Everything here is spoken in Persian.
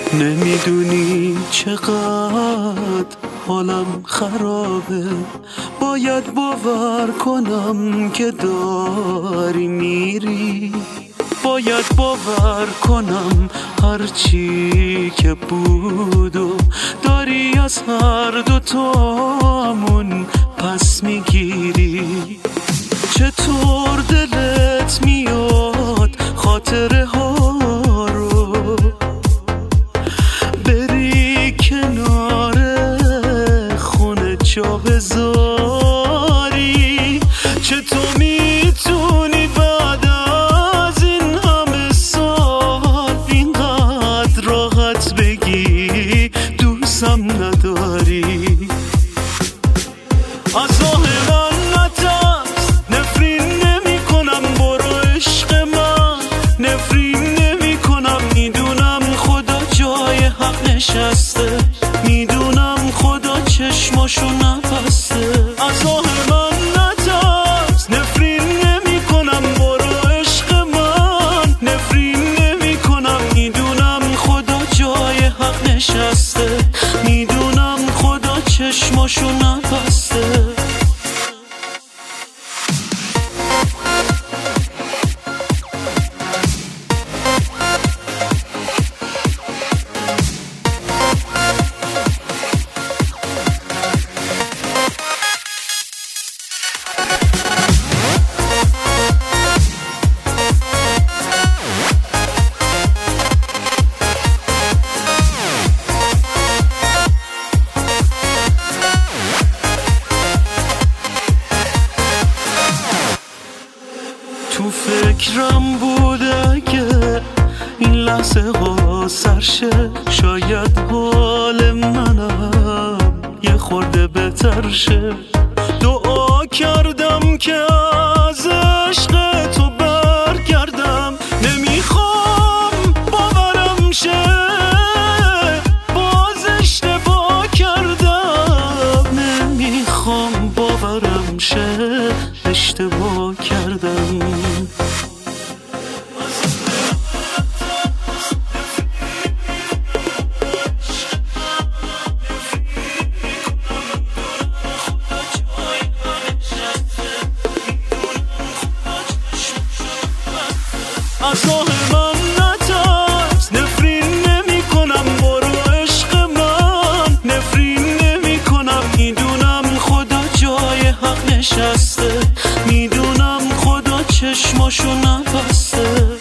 نمیدونی چقدر حالم خرابه، باید باور کنم که داری میری، باید باور کنم هرچی که بود و داری از هر دوتامون پس میگیری. چطور دلت میاد خاطره ها رو بری کنار خونه جا بذاری؟ چطور میتونی بعد از این همه سال اینقدر راحت بگی دوستم نداری؟ از راه من نترس، نفرین نمی کنم، برو عشق من، نفرین نمی کنم. میدونم خدا جای حق نشسته، میدونم خدا چشماشو نبسته. از راه من نترس، نفرین نمی کنم، برو عشق من، نفرین نمی کنم. میدونم خدا جای حق نشسته، میدونم خدا چشماشو نبسته. تو فکرم بوده که این لحظه ها سرشه، شاید حال منم یه خورده بهتر شه. دعا کردم که از عشق تو برگردم، نمیخوام باورم شه باز اشتباه کردم، نمیخوام باورم شه اشتباه کردم. از راه من نترس، نفرین نمی کنم، برو عشق من، نفرین نمی کنم. میدونم خدا جای حق نشسته، میدونم خدا چشماشو نبسته.